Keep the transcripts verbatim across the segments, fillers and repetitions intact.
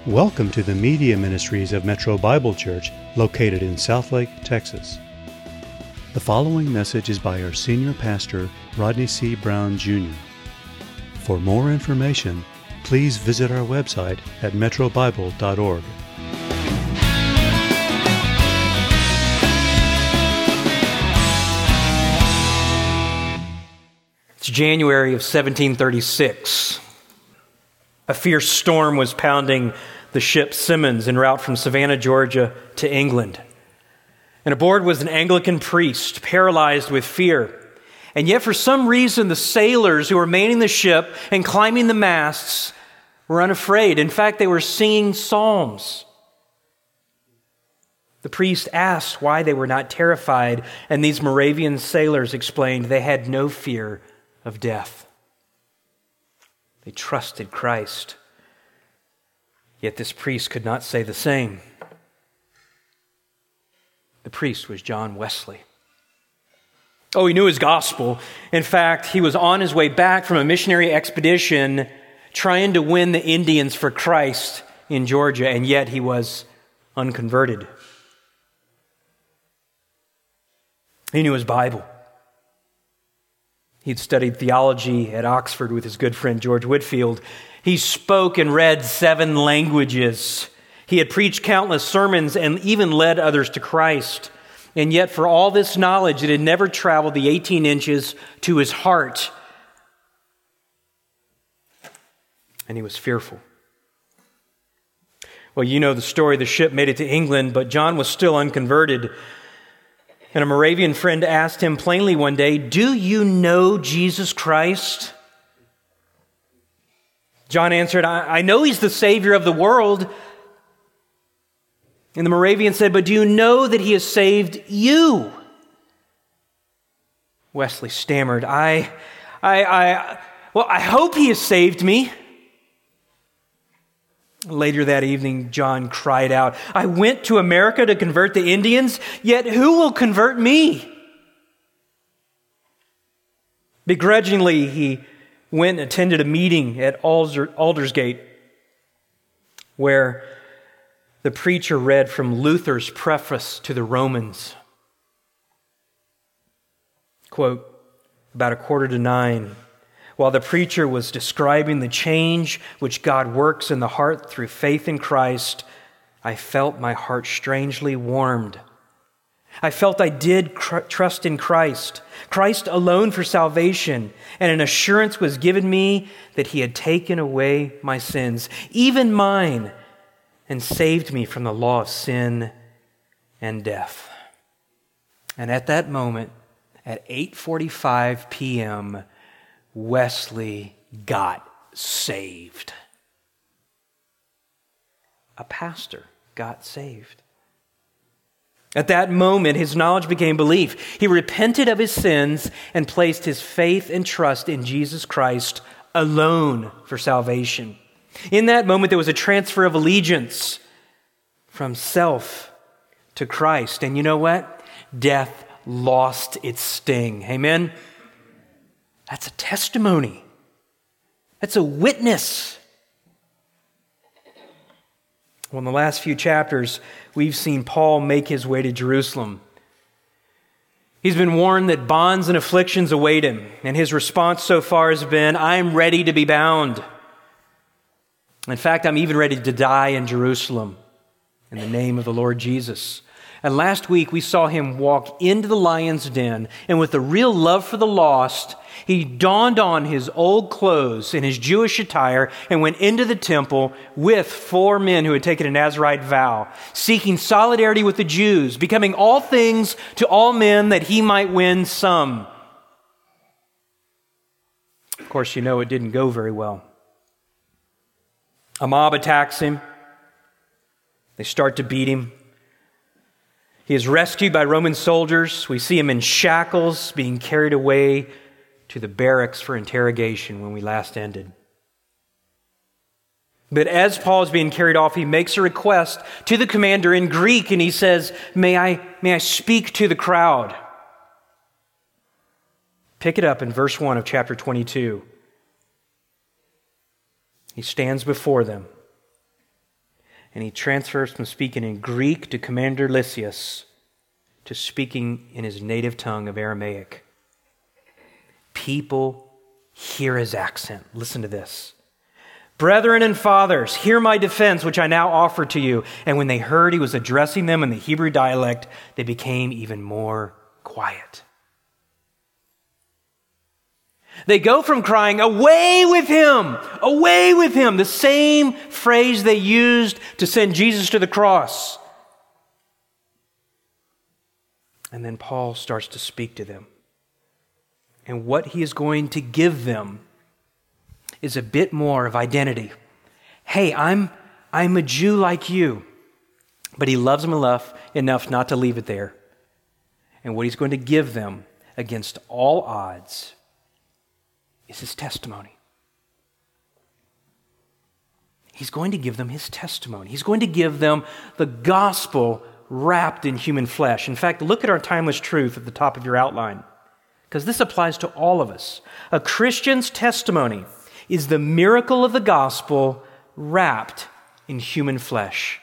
Welcome to the Media Ministries of Metro Bible Church, located in Southlake, Texas. The following message is by our senior pastor, Rodney C. Brown, Junior For more information, please visit our website at metro bible dot org. It's January of seventeen thirty-six. A fierce storm was pounding the ship Simmons en route from Savannah, Georgia to England. And aboard was an Anglican priest, paralyzed with fear. And yet for some reason, the sailors who were manning the ship and climbing the masts were unafraid. In fact, they were singing psalms. The priest asked why they were not terrified, and these Moravian sailors explained they had no fear of death. They trusted Christ. Yet this priest could not say the same. The priest was John Wesley. Oh, he knew his gospel. In fact, he was on his way back from a missionary expedition trying to win the Indians for Christ in Georgia, and yet he was unconverted. He knew his Bible. He'd studied theology at Oxford with his good friend George Whitefield. He spoke and read seven languages. He had preached countless sermons and even led others to Christ. And yet for all this knowledge, it had never traveled the eighteen inches to his heart. And he was fearful. Well, you know the story. The ship made it to England, but John was still unconverted. And a Moravian friend asked him plainly one day, "Do you know Jesus Christ?" John answered, I, I know he's the Savior of the world. And the Moravian said, "But do you know that he has saved you?" Wesley stammered, I, I, I, well, I hope he has saved me. Later that evening, John cried out, "I went to America to convert the Indians, yet who will convert me?" Begrudgingly, he went and attended a meeting at Alder, Aldersgate, where the preacher read from Luther's preface to the Romans. Quote, about a quarter to nine, while the preacher was describing the change which God works in the heart through faith in Christ, I felt my heart strangely warmed. I felt I did cr- trust in Christ, Christ alone for salvation, and an assurance was given me that He had taken away my sins, even mine, and saved me from the law of sin and death. And at that moment, at eight forty-five p.m., Wesley got saved. A pastor got saved. At that moment, his knowledge became belief. He repented of his sins and placed his faith and trust in Jesus Christ alone for salvation. In that moment, there was a transfer of allegiance from self to Christ. And you know what? Death lost its sting. Amen? That's a testimony. That's a witness. Well, in the last few chapters, we've seen Paul make his way to Jerusalem. He's been warned that bonds and afflictions await him, and his response so far has been, "I'm ready to be bound. In fact, I'm even ready to die in Jerusalem in the name of the Lord Jesus." And last week, we saw him walk into the lion's den, and with a real love for the lost, he donned on his old clothes and his Jewish attire and went into the temple with four men who had taken a Nazirite vow, seeking solidarity with the Jews, becoming all things to all men that he might win some. Of course, you know it didn't go very well. A mob attacks him. They start to beat him. He is rescued by Roman soldiers. We see him in shackles being carried away to the barracks for interrogation when we last ended. But as Paul is being carried off, he makes a request to the commander in Greek, and he says, may I, may I speak to the crowd? Pick it up in verse one of chapter twenty-two. He stands before them. And he transfers from speaking in Greek to Commander Lysias to speaking in his native tongue of Aramaic. People hear his accent. Listen to this. Brethren and fathers, hear my defense, which I now offer to you. And when they heard he was addressing them in the Hebrew dialect, they became even more quiet. They go from crying, away with him, away with him, the same phrase they used to send Jesus to the cross. And then Paul starts to speak to them. And what he is going to give them is a bit more of identity. Hey, I'm, I'm a Jew like you. But he loves them enough, enough not to leave it there. And what he's going to give them against all odds is his testimony. He's going to give them his testimony. He's going to give them the gospel wrapped in human flesh. In fact, look at our timeless truth at the top of your outline, because this applies to all of us. A Christian's testimony is the miracle of the gospel wrapped in human flesh.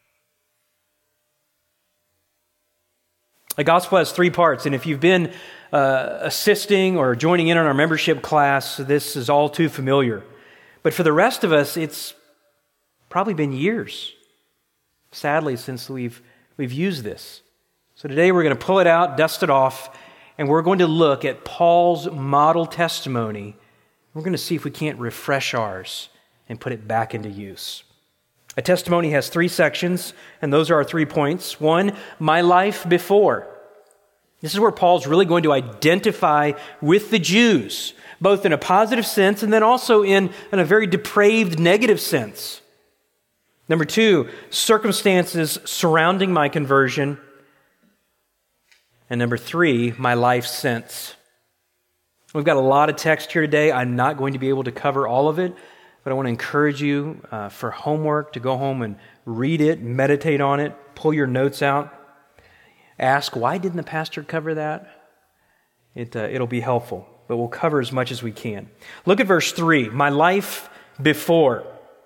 The gospel has three parts, and if you've been uh, assisting or joining in on our membership class, this is all too familiar. But for the rest of us, it's probably been years, sadly, since we've we've used this. So today we're going to pull it out, dust it off, and we're going to look at Paul's model testimony. We're going to see if we can't refresh ours and put it back into use. A testimony has three sections, and those are our three points. One, my life before. This is where Paul's really going to identify with the Jews, both in a positive sense and then also in, in a very depraved negative sense. Number two, circumstances surrounding my conversion. And number three, my life since. We've got a lot of text here today. I'm not going to be able to cover all of it, but I want to encourage you uh, for homework to go home and read it, meditate on it, pull your notes out. Ask, why didn't the pastor cover that? It, uh, it'll be helpful, but we'll cover as much as we can. Look at verse three, my life before.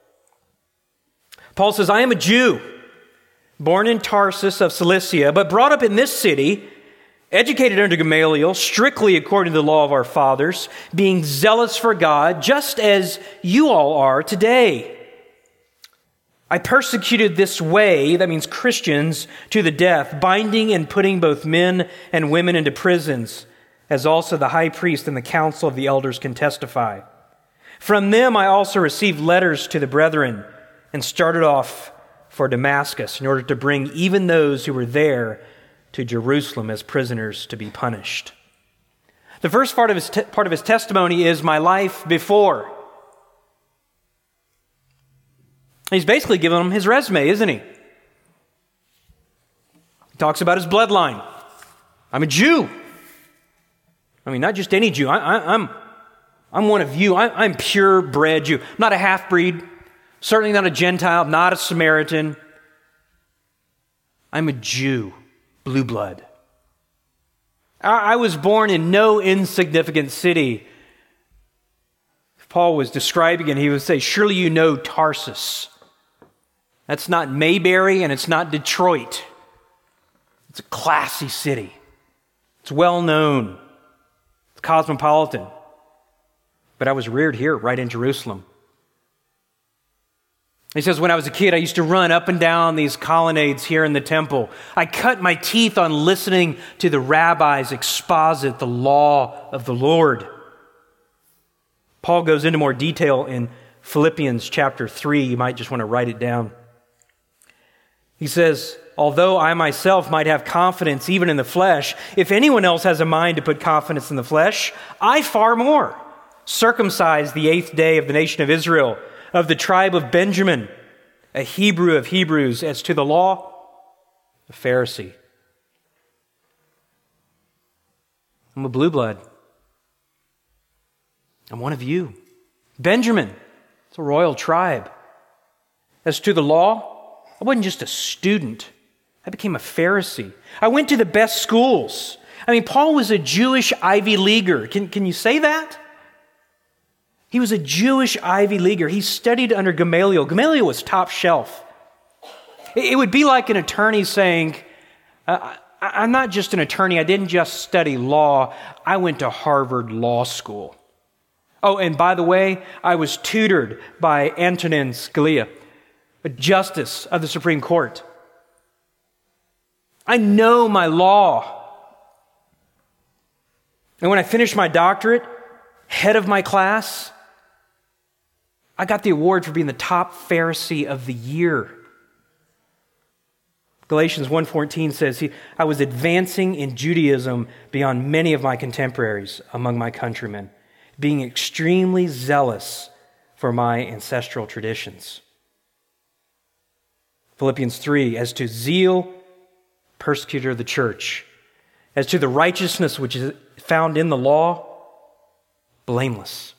Paul says, I am a Jew, born in Tarsus of Cilicia, but brought up in this city, educated under Gamaliel, strictly according to the law of our fathers, being zealous for God, just as you all are today. I persecuted this way, that means Christians, to the death, binding and putting both men and women into prisons, as also the high priest and the council of the elders can testify. From them I also received letters to the brethren and started off for Damascus in order to bring even those who were there to Jerusalem as prisoners to be punished. The first part of his te- part of his testimony is my life before. He's basically giving them his resume, isn't he? He talks about his bloodline. I'm a Jew. I mean, not just any Jew. I, I, I'm, I'm one of you. I, I'm purebred Jew. I'm not a half-breed. Certainly not a Gentile. Not a Samaritan. I'm a Jew. Blue blood. I, I was born in no insignificant city. If Paul was describing it, he would say, surely you know Tarsus. That's not Mayberry and it's not Detroit. It's a classy city. It's well known. It's cosmopolitan. But I was reared here, right in Jerusalem. He says, when I was a kid, I used to run up and down these colonnades here in the temple. I cut my teeth on listening to the rabbis exposit the law of the Lord. Paul goes into more detail in Philippians chapter three. You might just want to write it down. He says, although I myself might have confidence even in the flesh, if anyone else has a mind to put confidence in the flesh, I far more. Circumcised the eighth day of the nation of Israel, of the tribe of Benjamin, a Hebrew of Hebrews, as to the law, a Pharisee. I'm a blue blood. I'm one of you. Benjamin, it's a royal tribe. As to the law, I wasn't just a student. I became a Pharisee. I went to the best schools. I mean, Paul was a Jewish Ivy Leaguer. Can, can you say that? He was a Jewish Ivy Leaguer. He studied under Gamaliel. Gamaliel was top shelf. It would be like an attorney saying, uh, I'm not just an attorney. I didn't just study law. I went to Harvard Law School. Oh, and by the way, I was tutored by Antonin Scalia, a justice of the Supreme Court. I know my law. And when I finished my doctorate, head of my class, I got the award for being the top Pharisee of the year. Galatians one fourteen says, he, I was advancing in Judaism beyond many of my contemporaries among my countrymen, being extremely zealous for my ancestral traditions. Philippians three, as to zeal, persecutor of the church. As to the righteousness which is found in the law, blameless.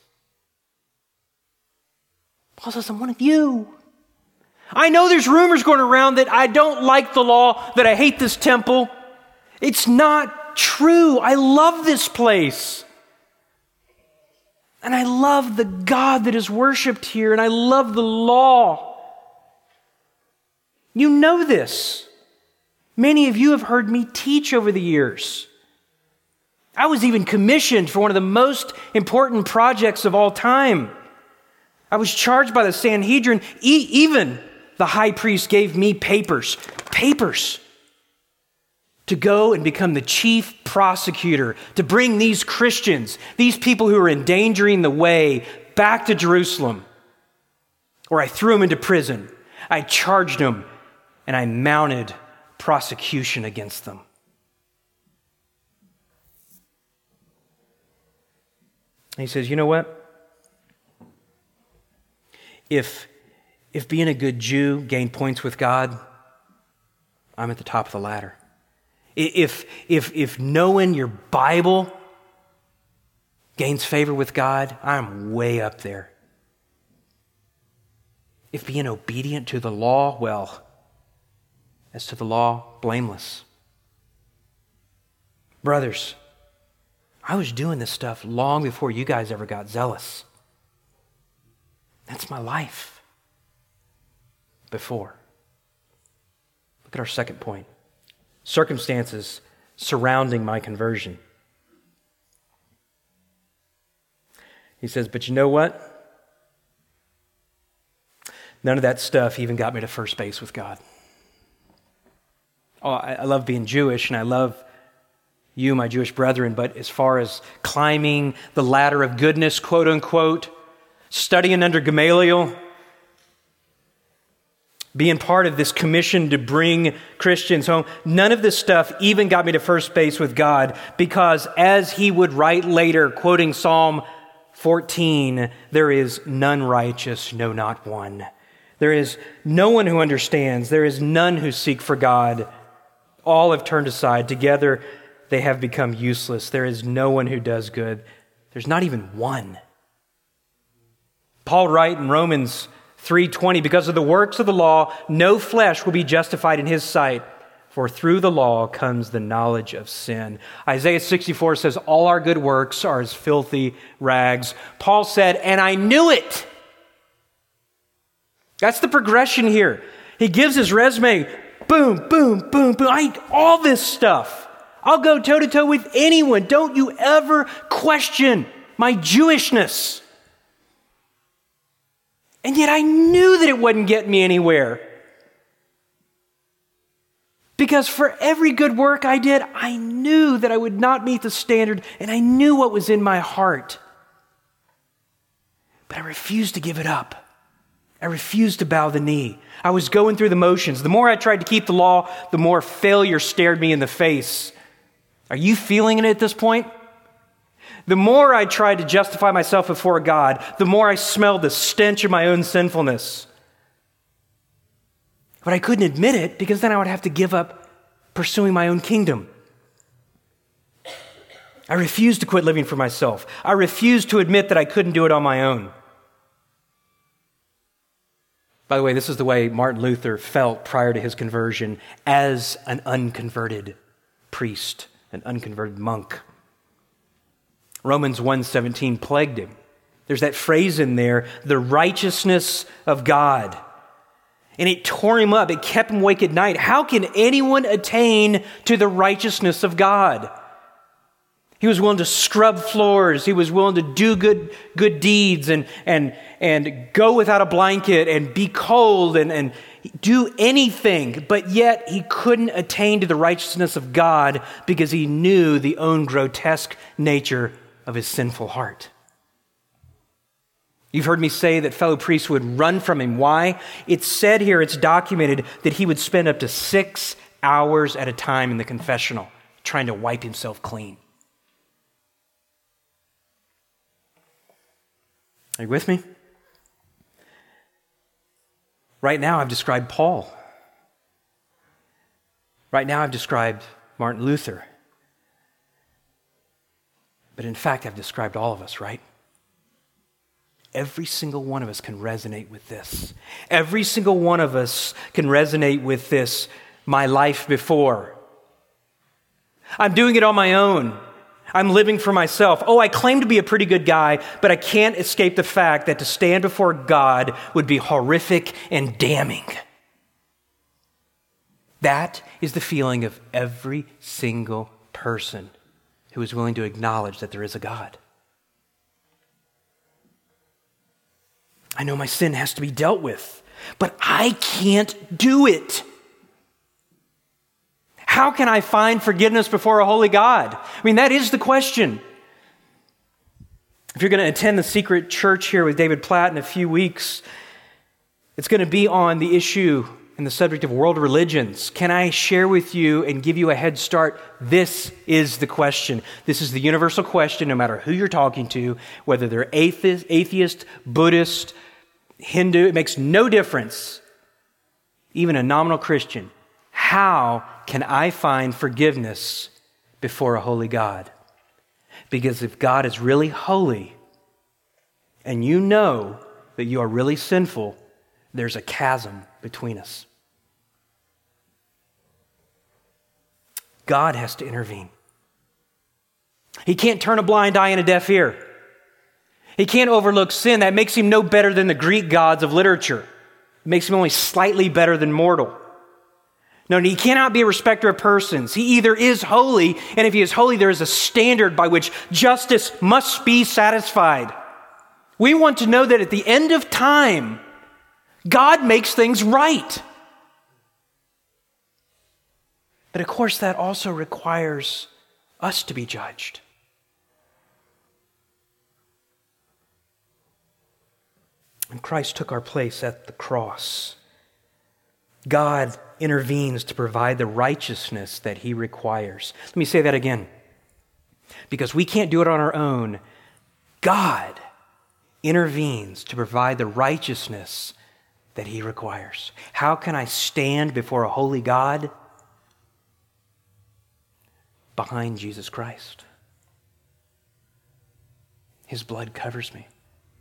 Paul says, I'm one of you. I know there's rumors going around that I don't like the law, that I hate this temple. It's not true. I love this place. And I love the God that is worshiped here, and I love the law. You know this. Many of you have heard me teach over the years. I was even commissioned for one of the most important projects of all time. I was charged by the Sanhedrin. E- even the high priest gave me papers, papers, to go and become the chief prosecutor, to bring these Christians, these people who are endangering the way, back to Jerusalem. Or I threw them into prison. I charged them, and I mounted prosecution against them. And he says, you know what? If, if being a good Jew gained points with God, I'm at the top of the ladder. If, if, if knowing your Bible gains favor with God, I'm way up there. If being obedient to the law, well, as to the law, blameless. Brothers, I was doing this stuff long before you guys ever got zealous. That's my life. Before. Look at our second point. Circumstances surrounding my conversion. He says, but you know what? None of that stuff even got me to first base with God. Oh, I, I love being Jewish, and I love you, my Jewish brethren, but as far as climbing the ladder of goodness, quote unquote, studying under Gamaliel, being part of this commission to bring Christians home, none of this stuff even got me to first base with God, because as he would write later, quoting Psalm fourteen, there is none righteous, no, not one. There is no one who understands. There is none who seek for God. All have turned aside. Together they have become useless. There is no one who does good. There's not even one. Paul writes in Romans three twenty, because of the works of the law, no flesh will be justified in his sight, for through the law comes the knowledge of sin. Isaiah sixty-four says, all our good works are as filthy rags. Paul said, and I knew it. That's the progression here. He gives his resume, boom, boom, boom, boom. I all this stuff. I'll go toe-to-toe with anyone. Don't you ever question my Jewishness. And yet I knew that it wouldn't get me anywhere. Because for every good work I did, I knew that I would not meet the standard, and I knew what was in my heart. But I refused to give it up. I refused to bow the knee. I was going through the motions. The more I tried to keep the law, the more failure stared me in the face. Are you feeling it at this point? The more I tried to justify myself before God, the more I smelled the stench of my own sinfulness. But I couldn't admit it, because then I would have to give up pursuing my own kingdom. I refused to quit living for myself. I refused to admit that I couldn't do it on my own. By the way, this is the way Martin Luther felt prior to his conversion as an unconverted priest, an unconverted monk. Romans one seventeen plagued him. There's that phrase in there, the righteousness of God. And it tore him up. It kept him awake at night. How can anyone attain to the righteousness of God? He was willing to scrub floors. He was willing to do good, good deeds and, and, and go without a blanket and be cold and, and do anything. But yet he couldn't attain to the righteousness of God because he knew the own grotesque nature of his sinful heart. You've heard me say that fellow priests would run from him. Why? It's said here, it's documented, that he would spend up to six hours at a time in the confessional trying to wipe himself clean. Are you with me? Right now I've described Paul. Right now I've described Martin Luther. But in fact, I've described all of us, right? Every single one of us can resonate with this. Every single one of us can resonate with this, my life before. I'm doing it on my own. I'm living for myself. Oh, I claim to be a pretty good guy, but I can't escape the fact that to stand before God would be horrific and damning. That is the feeling of every single person who is willing to acknowledge that there is a God. I know my sin has to be dealt with, but I can't do it. How can I find forgiveness before a holy God? I mean, that is the question. If you're going to attend the Secret Church here with David Platt in a few weeks, it's going to be on the issue and the subject of world religions. Can I share with you and give you a head start? This is the question. This is the universal question, no matter who you're talking to, whether they're atheist, atheist, Buddhist, Hindu, it makes no difference. Even a nominal Christian. How can I find forgiveness before a holy God? Because if God is really holy and you know that you are really sinful, there's a chasm between us. God has to intervene. He can't turn a blind eye and a deaf ear. He can't overlook sin. That makes him no better than the Greek gods of literature. It makes him only slightly better than mortal. No, he cannot be a respecter of persons. He either is holy, and if he is holy, there is a standard by which justice must be satisfied. We want to know that at the end of time, God makes things right. But of course, that also requires us to be judged. And Christ took our place at the cross. God intervenes to provide the righteousness that he requires. Let me say that again. Because we can't do it on our own. God intervenes to provide the righteousness that he requires. How can I stand before a holy God? Behind Jesus Christ. His blood covers me.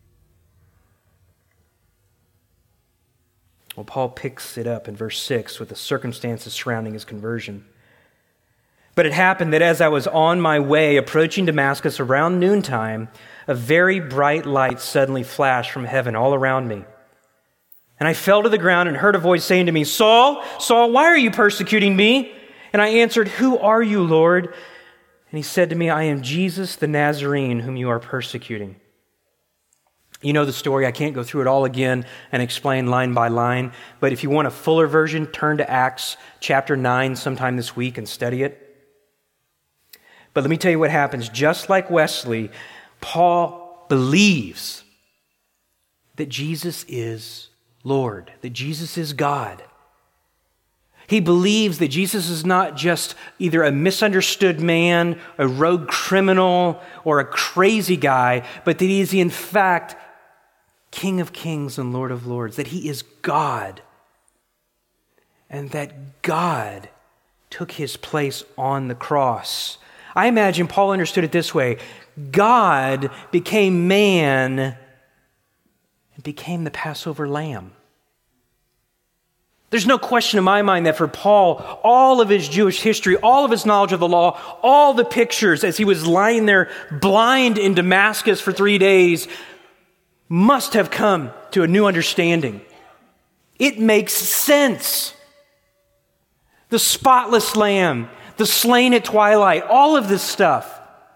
Well, Paul picks it up in verse six with the circumstances surrounding his conversion. But it happened that as I was on my way approaching Damascus around noontime, a very bright light suddenly flashed from heaven all around me. And I fell to the ground and heard a voice saying to me, Saul, Saul, why are you persecuting me? And I answered, Who are you, Lord? And he said to me, I am Jesus the Nazarene, whom you are persecuting. You know the story. I can't go through it all again and explain line by line. But if you want a fuller version, turn to Acts chapter nine sometime this week and study it. But let me tell you what happens. Just like Wesley, Paul believes that Jesus is Lord, that Jesus is God. He believes that Jesus is not just either a misunderstood man, a rogue criminal, or a crazy guy, but that he is in fact King of kings and Lord of lords, that he is God, and that God took his place on the cross. I imagine Paul understood it this way. God became man and became the Passover lamb. There's no question in my mind that for Paul, all of his Jewish history, all of his knowledge of the law, all the pictures as he was lying there blind in Damascus for three days must have come to a new understanding. It makes sense. The spotless lamb, the slain at twilight, all of this stuff.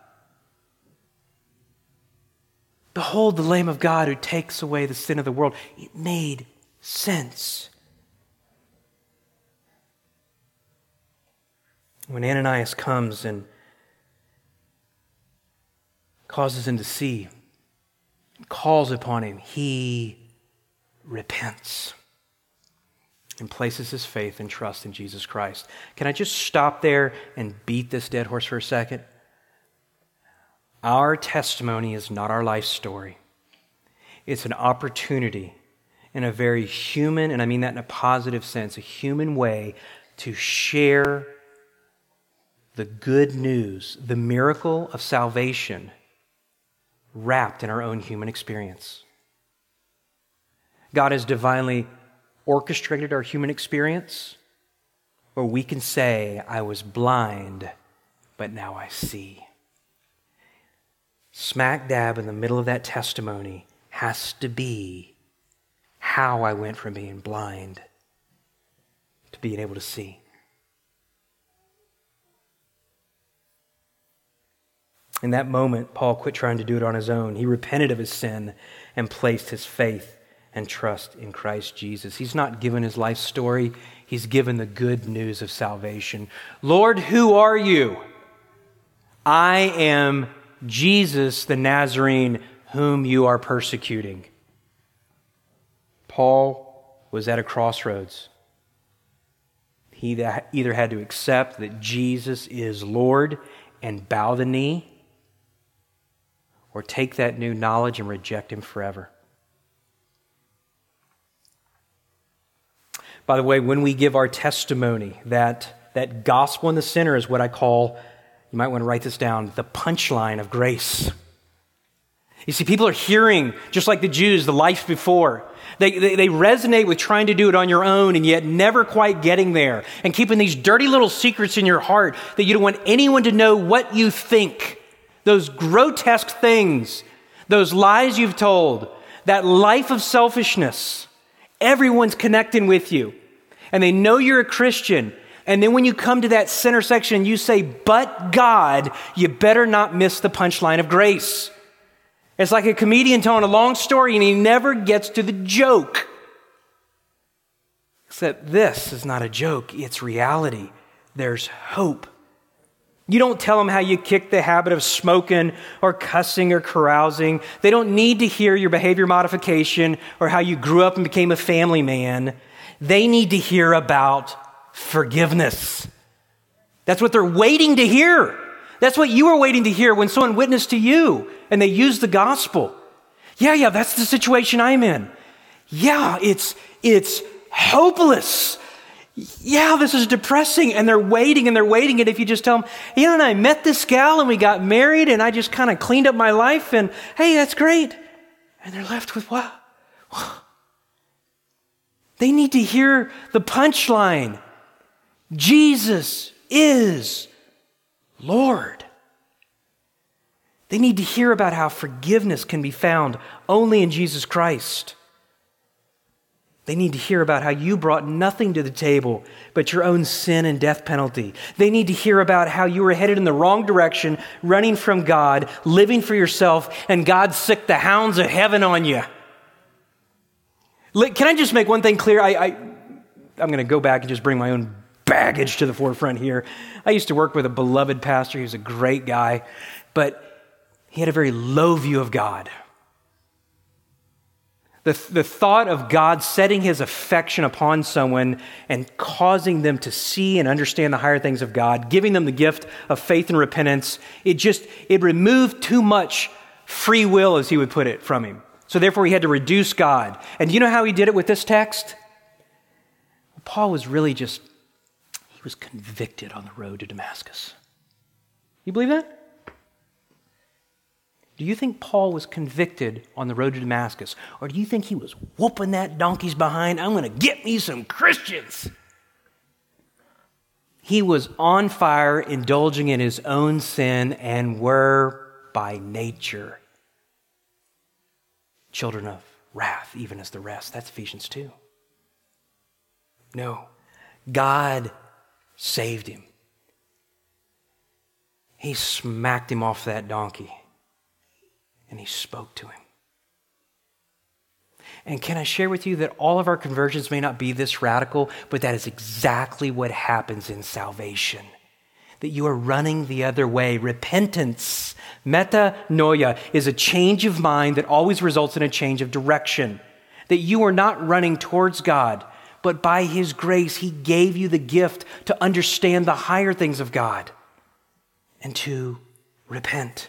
Behold the Lamb of God who takes away the sin of the world. It made sense. When Ananias comes and causes him to see, calls upon him, he repents and places his faith and trust in Jesus Christ. Can I just stop there and beat this dead horse for a second? Our testimony is not our life story. It's an opportunity in a very human, and I mean that in a positive sense, a human way to share the good news, the miracle of salvation wrapped in our own human experience. God has divinely orchestrated our human experience where we can say, I was blind, but now I see. Smack dab in the middle of that testimony has to be how I went from being blind to being able to see. In that moment, Paul quit trying to do it on his own. He repented of his sin and placed his faith and trust in Christ Jesus. He's not given his life story. He's given the good news of salvation. Lord, who are you? I am Jesus the Nazarene, whom you are persecuting. Paul was at a crossroads. He either had to accept that Jesus is Lord and bow the knee, or take that new knowledge and reject him forever. By the way, when we give our testimony, that, that gospel in the center is what I call, you might want to write this down, the punchline of grace. You see, people are hearing, just like the Jews, the life before. They, they, they resonate with trying to do it on your own and yet never quite getting there, and keeping these dirty little secrets in your heart that you don't want anyone to know what you think. Those grotesque things, those lies you've told, that life of selfishness. Everyone's connecting with you, and they know you're a Christian. And then when you come to that center section and you say, but God, you better not miss the punchline of grace. It's like a comedian telling a long story and he never gets to the joke. Except this is not a joke, it's reality. There's hope. You don't tell them how you kicked the habit of smoking or cussing or carousing. They don't need to hear your behavior modification or how you grew up and became a family man. They need to hear about forgiveness. That's what they're waiting to hear. That's what you were waiting to hear when someone witnessed to you and they used the gospel. Yeah, yeah, that's the situation I'm in. Yeah, it's, it's hopeless. Yeah, this is depressing. And they're waiting and they're waiting. And if you just tell them, you know, and I met this gal and we got married and I just kind of cleaned up my life and hey, that's great. And they're left with what? They need to hear the punchline. Jesus is Lord. They need to hear about how forgiveness can be found only in Jesus Christ. They need to hear about how you brought nothing to the table but your own sin and death penalty. They need to hear about how you were headed in the wrong direction, running from God, living for yourself, and God sicked the hounds of heaven on you. Can I just make one thing clear? I, I, I'm going to go back and just bring my own baggage to the forefront here. I used to work with a beloved pastor. He was a great guy, but he had a very low view of God. The, the thought of God setting his affection upon someone and causing them to see and understand the higher things of God, giving them the gift of faith and repentance, it just, it removed too much free will, as he would put it, from him. So therefore he had to reduce God. And do you know how he did it with this text? Well, Paul was really just, he was convicted on the road to Damascus. You believe that? Do you think Paul was convicted on the road to Damascus? Or do you think he was whooping that donkey's behind? I'm going to get me some Christians. He was on fire, indulging in his own sin, and were by nature children of wrath, even as the rest. That's Ephesians two. No, God saved him. He smacked him off that donkey and he spoke to him. And can I share with you that all of our conversions may not be this radical, but that is exactly what happens in salvation. That you are running the other way. Repentance, metanoia, is a change of mind that always results in a change of direction. That you are not running towards God, but by His grace, He gave you the gift to understand the higher things of God and to repent.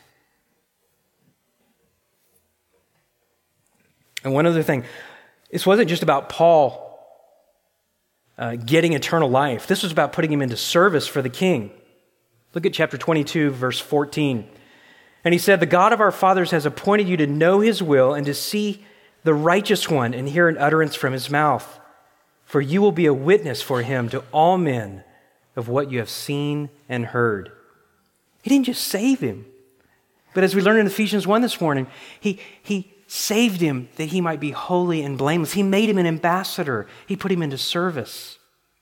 And one other thing, this wasn't just about Paul uh, getting eternal life. This was about putting him into service for the king. Look at chapter twenty-two, verse fourteen. And he said, "The God of our fathers has appointed you to know His will and to see the righteous one and hear an utterance from His mouth. For you will be a witness for Him to all men of what you have seen and heard." He didn't just save him, but as we learned in Ephesians one this morning, he, he saved him that he might be holy and blameless. He made him an ambassador. He put him into service.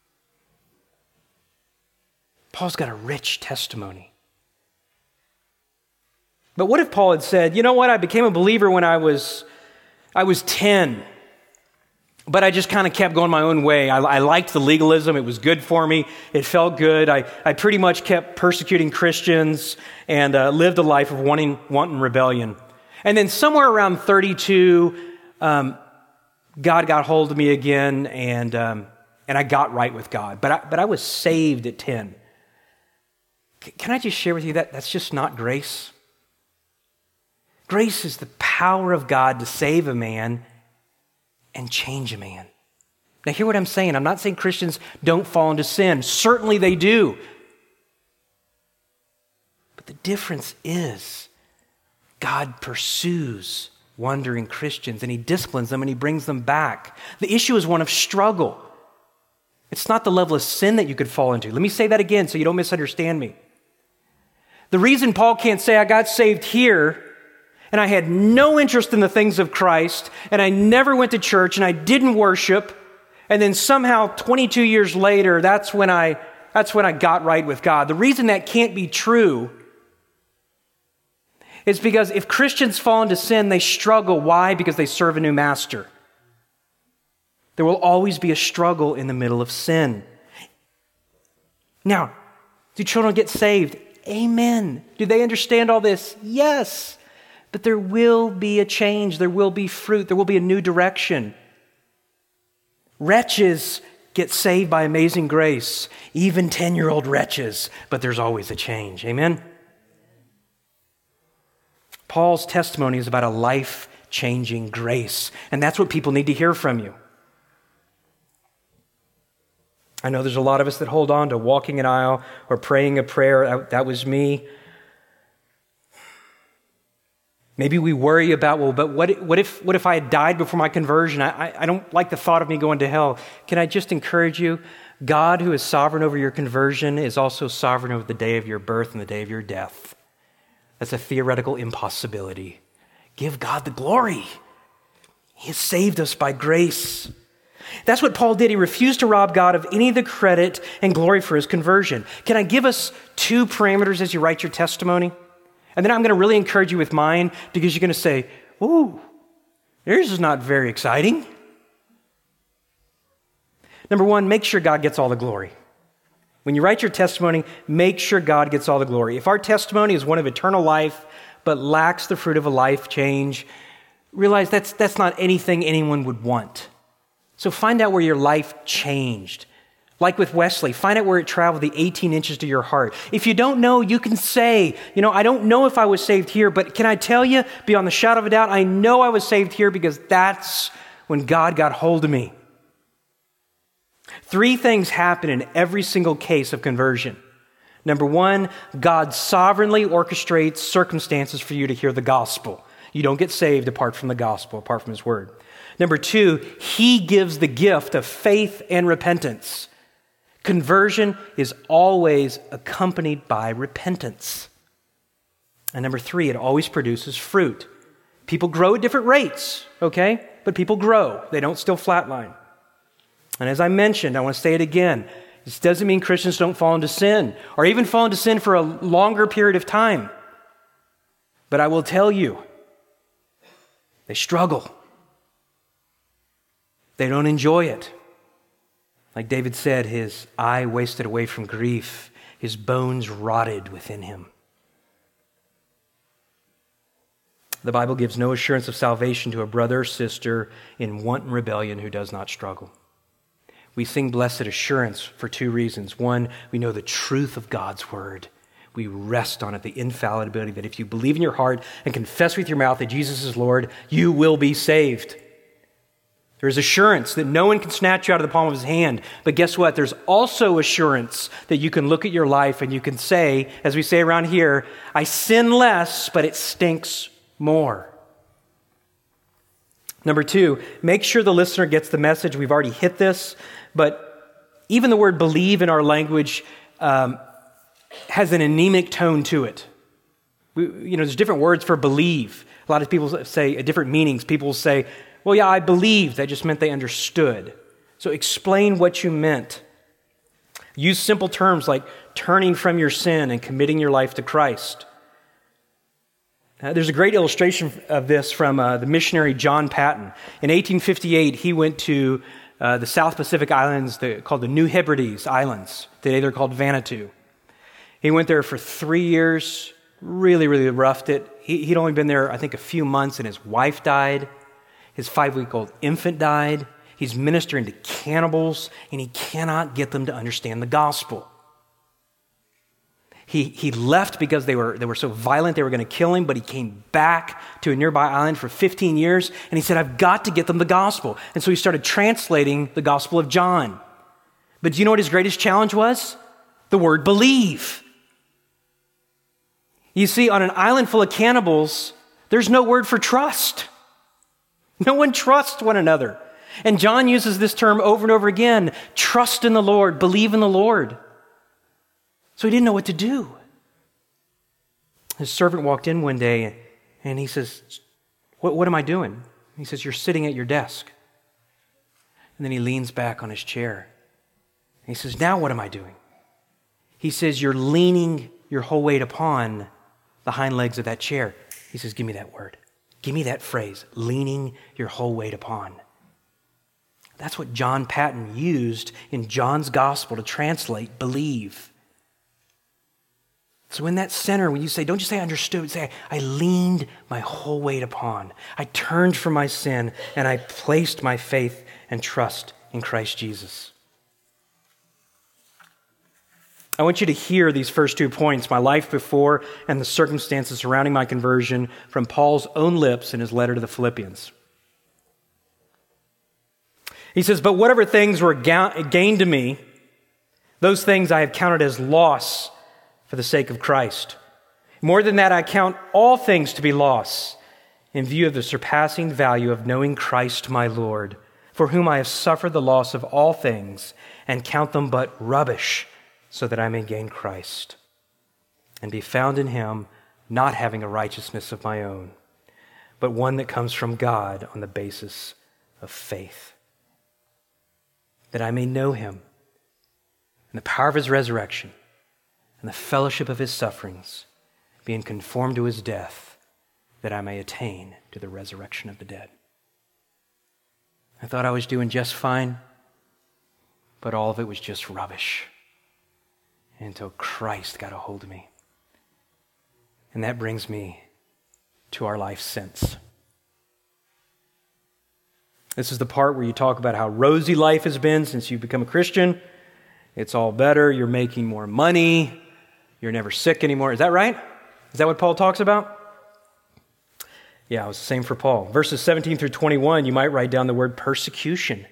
Paul's got a rich testimony. But what if Paul had said, you know what, I became a believer when I was, I was ten, but I just kind of kept going my own way. I, I liked the legalism. It was good for me. It felt good. I, I pretty much kept persecuting Christians and uh, lived a life of wanting, wanton rebellion. And then somewhere around thirty-two, um, God got hold of me again, and um, and I got right with God. But I, but I was saved at ten. C- can I just share with you that that's just not grace? Grace is the power of God to save a man and change a man. Now hear what I'm saying. I'm not saying Christians don't fall into sin. Certainly they do. But the difference is God pursues wandering Christians and He disciplines them and He brings them back. The issue is one of struggle. It's not the level of sin that you could fall into. Let me say that again so you don't misunderstand me. The reason Paul can't say, I got saved here and I had no interest in the things of Christ and I never went to church and I didn't worship, and then somehow twenty-two years later, that's when I, that's when I got right with God. The reason that can't be true is because if Christians fall into sin, they struggle. Why? Because they serve a new master. There will always be a struggle in the middle of sin. Now, do children get saved? Amen. Do they understand all this? Yes. But there will be a change. There will be fruit. There will be a new direction. Wretches get saved by amazing grace. Even ten-year-old wretches. But there's always a change. Amen? Paul's testimony is about a life-changing grace. And that's what people need to hear from you. I know there's a lot of us that hold on to walking an aisle or praying a prayer. That, that was me. Maybe we worry about, well, but what, what if what if I had died before my conversion? I, I, I don't like the thought of me going to hell. Can I just encourage you? God, who is sovereign over your conversion, is also sovereign over the day of your birth and the day of your death. That's a theoretical impossibility. Give God the glory. He has saved us by grace. That's what Paul did. He refused to rob God of any of the credit and glory for his conversion. Can I give us two parameters as you write your testimony? And then I'm going to really encourage you with mine, because you're going to say, ooh, yours is not very exciting. Number one, make sure God gets all the glory. When you write your testimony, make sure God gets all the glory. If our testimony is one of eternal life, but lacks the fruit of a life change, realize that's, that's not anything anyone would want. So find out where your life changed. Like with Wesley, find out where it traveled the eighteen inches to your heart. If you don't know, you can say, you know, I don't know if I was saved here, but can I tell you, beyond the shadow of a doubt, I know I was saved here because that's when God got hold of me. Three things happen in every single case of conversion. Number one, God sovereignly orchestrates circumstances for you to hear the gospel. You don't get saved apart from the gospel, apart from His word. Number two, He gives the gift of faith and repentance. Conversion is always accompanied by repentance. And number three, it always produces fruit. People grow at different rates, okay? But people grow. They don't still flatline. And as I mentioned, I want to say it again, this doesn't mean Christians don't fall into sin or even fall into sin for a longer period of time. But I will tell you, they struggle. They don't enjoy it. Like David said, his eye wasted away from grief, his bones rotted within him. The Bible gives no assurance of salvation to a brother or sister in wanton rebellion who does not struggle. We sing blessed assurance for two reasons. One, we know the truth of God's word. We rest on it, the infallibility that if you believe in your heart and confess with your mouth that Jesus is Lord, you will be saved. There's assurance that no one can snatch you out of the palm of his hand. But guess what? There's also assurance that you can look at your life and you can say, as we say around here, I sin less, but it stinks more. Number two, make sure the listener gets the message. We've already hit this, but even the word believe in our language um, has an anemic tone to it. We, you know, there's different words for believe. A lot of people say different meanings. People say, well, yeah, I believed. That just meant they understood. So explain what you meant. Use simple terms like turning from your sin and committing your life to Christ. Uh, there's a great illustration of this from uh, the missionary John Paton. In eighteen fifty-eight, he went to uh, the South Pacific Islands the, called the New Hebrides Islands. Today they're called Vanuatu. He went there for three years, really, really roughed it. He, he'd only been there, I think, a few months, and his wife died. His five-week-old infant died. He's ministering to cannibals, and he cannot get them to understand the gospel. He, he left because they were, they were so violent they were going to kill him, but he came back to a nearby island for fifteen years, and he said, I've got to get them the gospel. And so he started translating the Gospel of John. But do you know what his greatest challenge was? The word believe. You see, on an island full of cannibals, there's no word for trust. No one trusts one another. And John uses this term over and over again, trust in the Lord, believe in the Lord. So he didn't know what to do. His servant walked in one day and he says, what, what am I doing? He says, you're sitting at your desk. And then he leans back on his chair. And he says, now what am I doing? He says, you're leaning your whole weight upon the hind legs of that chair. He says, give me that word. Give me that phrase, leaning your whole weight upon. That's what John Paton used in John's gospel to translate believe. So in that center, when you say, don't just say I understood, say I leaned my whole weight upon. I turned from my sin and I placed my faith and trust in Christ Jesus. I want you to hear these first two points, my life before and the circumstances surrounding my conversion, from Paul's own lips in his letter to the Philippians. He says, but whatever things were ga- gained to me, those things I have counted as loss for the sake of Christ. More than that, I count all things to be loss in view of the surpassing value of knowing Christ my Lord, for whom I have suffered the loss of all things and count them but rubbish, so that I may gain Christ and be found in him, not having a righteousness of my own, but one that comes from God on the basis of faith, that I may know him and the power of his resurrection and the fellowship of his sufferings, being conformed to his death, that I may attain to the resurrection of the dead. I thought I was doing just fine, but all of it was just rubbish until Christ got a hold of me. And that brings me to our life since. This is the part where you talk about how rosy life has been since you've become a Christian. It's all better. You're making more money. You're never sick anymore. Is that right? Is that what Paul talks about? Yeah, it was the same for Paul. Verses seventeen through twenty-one, you might write down the word persecution.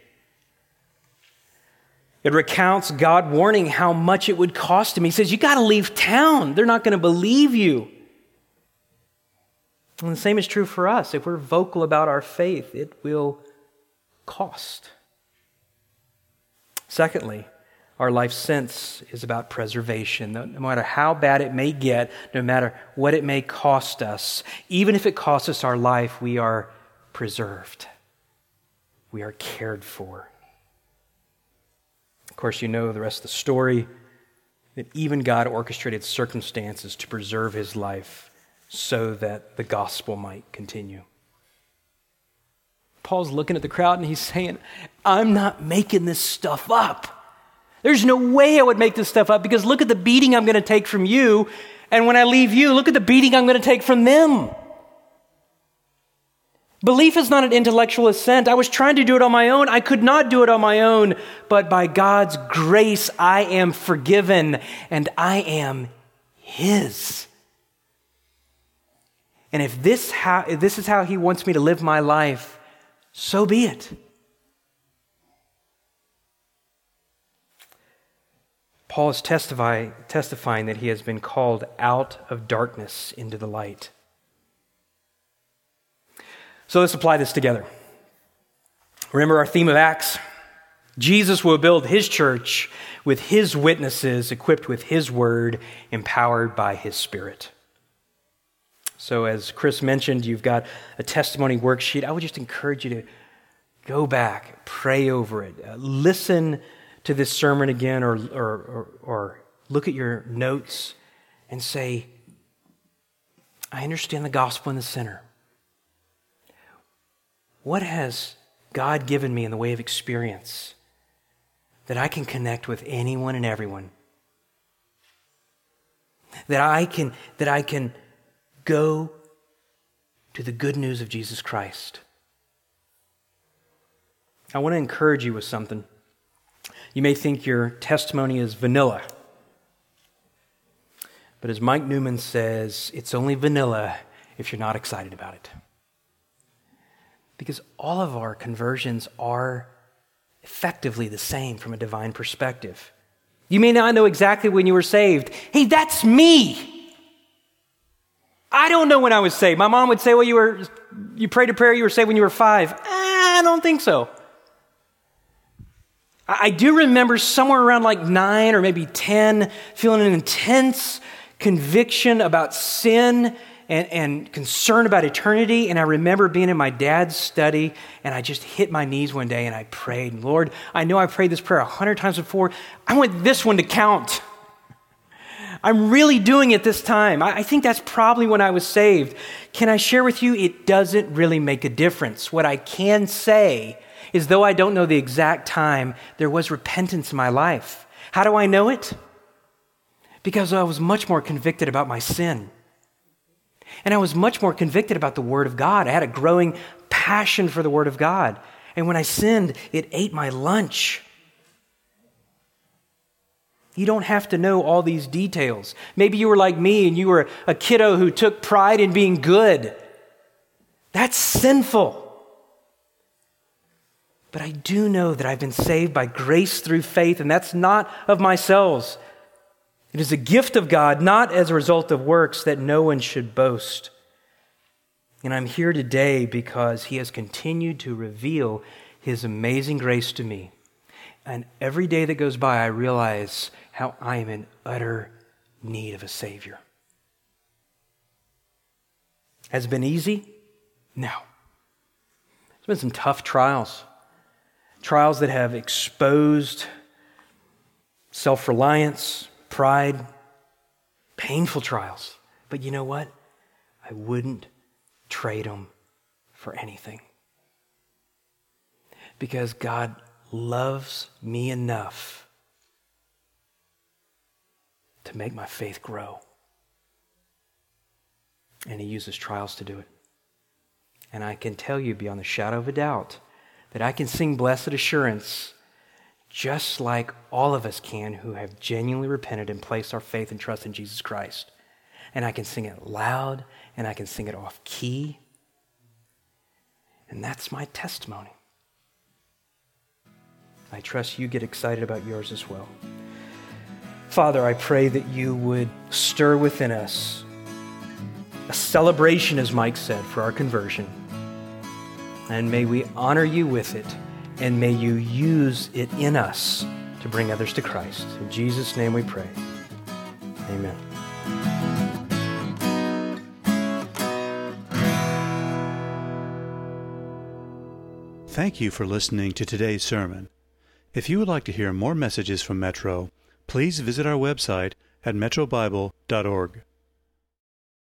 It recounts God warning how much it would cost him. He says, you got to leave town. They're not going to believe you. And the same is true for us. If we're vocal about our faith, it will cost. Secondly, our life sense is about preservation. No matter how bad it may get, no matter what it may cost us, even if it costs us our life, we are preserved. We are cared for. Of course, you know the rest of the story, that even God orchestrated circumstances to preserve his life so that the gospel might continue. Paul's looking at the crowd and he's saying, I'm not making this stuff up. There's no way I would make this stuff up, because look at the beating I'm going to take from you, and when I leave you, look at the beating I'm going to take from them. Belief is not an intellectual assent. I was trying to do it on my own. I could not do it on my own, but by God's grace, I am forgiven and I am his. And if this, how, if this is how he wants me to live my life, so be it. Paul is testify, testifying that he has been called out of darkness into the light. So let's apply this together. Remember our theme of Acts? Jesus will build his church with his witnesses, equipped with his word, empowered by his Spirit. So as Chris mentioned, you've got a testimony worksheet. I would just encourage you to go back, pray over it, uh, listen to this sermon again, or, or, or, or look at your notes and say, I understand the gospel in the center. What has God given me in the way of experience that I can connect with anyone and everyone? That I can, that I can go to the good news of Jesus Christ. I want to encourage you with something. You may think your testimony is vanilla. But as Mike Newman says, it's only vanilla if you're not excited about it. Because all of our conversions are effectively the same from a divine perspective. You may not know exactly when you were saved. Hey, that's me. I don't know when I was saved. My mom would say, well, you were you prayed a prayer, you were saved when you were five. I don't think so. I do remember somewhere around like nine or maybe ten, feeling an intense conviction about sin and, and concern about eternity. And I remember being in my dad's study, and I just hit my knees one day and I prayed, Lord, I know I prayed this prayer a hundred times before. I want this one to count. I'm really doing it this time. I, I think that's probably when I was saved. Can I share with you, it doesn't really make a difference. What I can say is, though I don't know the exact time, there was repentance in my life. How do I know it? Because I was much more convicted about my sin. And I was much more convicted about the Word of God. I had a growing passion for the Word of God. And when I sinned, it ate my lunch. You don't have to know all these details. Maybe you were like me and you were a kiddo who took pride in being good. That's sinful. But I do know that I've been saved by grace through faith, and that's not of myself. It is a gift of God, not as a result of works, that no one should boast. And I'm here today because he has continued to reveal his amazing grace to me. And every day that goes by, I realize how I am in utter need of a Savior. Has it been easy? No. There's been some tough trials. Trials that have exposed self-reliance, pride, painful trials. But you know what? I wouldn't trade them for anything. Because God loves me enough to make my faith grow. And he uses trials to do it. And I can tell you beyond the shadow of a doubt that I can sing Blessed Assurance just like all of us can who have genuinely repented and placed our faith and trust in Jesus Christ. And I can sing it loud, and I can sing it off key. And that's my testimony. I trust you get excited about yours as well. Father, I pray that you would stir within us a celebration, as Mike said, for our conversion. And may we honor you with it, and may you use it in us to bring others to Christ. In Jesus' name we pray. Amen. Thank you for listening to today's sermon. If you would like to hear more messages from Metro, please visit our website at metro bible dot org.